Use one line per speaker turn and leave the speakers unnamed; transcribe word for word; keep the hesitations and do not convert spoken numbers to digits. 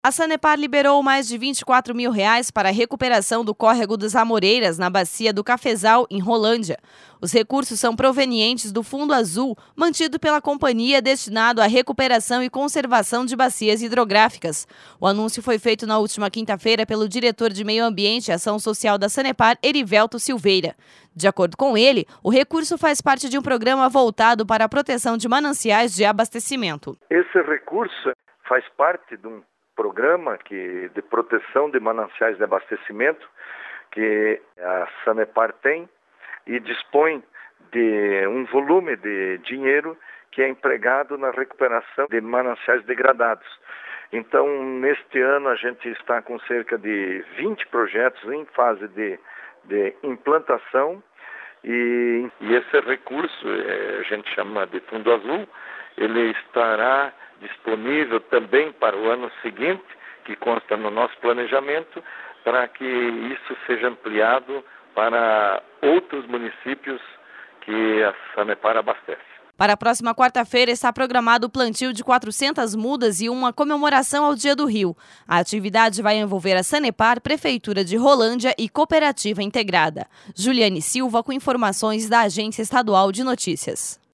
A Sanepar liberou mais de vinte e quatro mil reais para a recuperação do córrego das Amoreiras, na bacia do Cafezal, em Rolândia. Os recursos são provenientes do Fundo Azul, mantido pela companhia, destinado à recuperação e conservação de bacias hidrográficas. O anúncio foi feito na última quinta-feira pelo diretor de Meio Ambiente e Ação Social da Sanepar, Erivelto Silveira. De acordo com ele, o recurso faz parte de um programa voltado para a proteção de mananciais de abastecimento.
Esse recurso faz parte de um programa que, de proteção de mananciais de abastecimento que a Sanepar tem e dispõe de um volume de dinheiro que é empregado na recuperação de mananciais degradados. Então, neste ano, a gente está com cerca de vinte projetos em fase de, de implantação e, e esse recurso, a gente chama de Fundo Azul, ele estará disponível também para o ano seguinte, que consta no nosso planejamento, para que isso seja ampliado para outros municípios que a Sanepar abastece.
Para a próxima quarta-feira está programado o plantio de quatrocentas mudas e uma comemoração ao Dia do Rio. A atividade vai envolver a Sanepar, Prefeitura de Rolândia e Cooperativa Integrada. Juliane Silva com informações da Agência Estadual de Notícias.